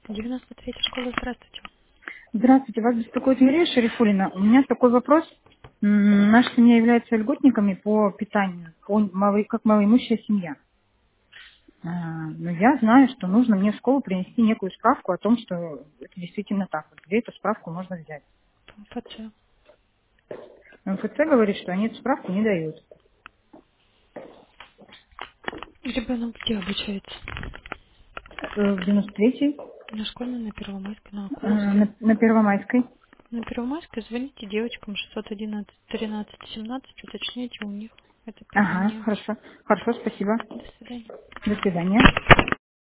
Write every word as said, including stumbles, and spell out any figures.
девяносто третья школа, здравствуйте. Здравствуйте, вас беспокоит Мария Шарифулина. У меня такой вопрос. М, Наша семья является льготниками по питанию, по мало- как малоимущая семья. А, Но я знаю, что нужно мне в школу принести некую справку о том, что это действительно так. Вот где эту справку можно взять? МФЦ. М Ф Ц говорит, что они эту справку не дают. Ребенок где обучается? Э, В девяносто третьей, На школьной, на Первомайской, на э, Окуловской. на на Первомайской. На Первомайской звоните девочкам шестьсот одиннадцать тринадцать семнадцать, уточняйте у них это Ага, питание. хорошо. Хорошо, спасибо. До свидания. До свидания.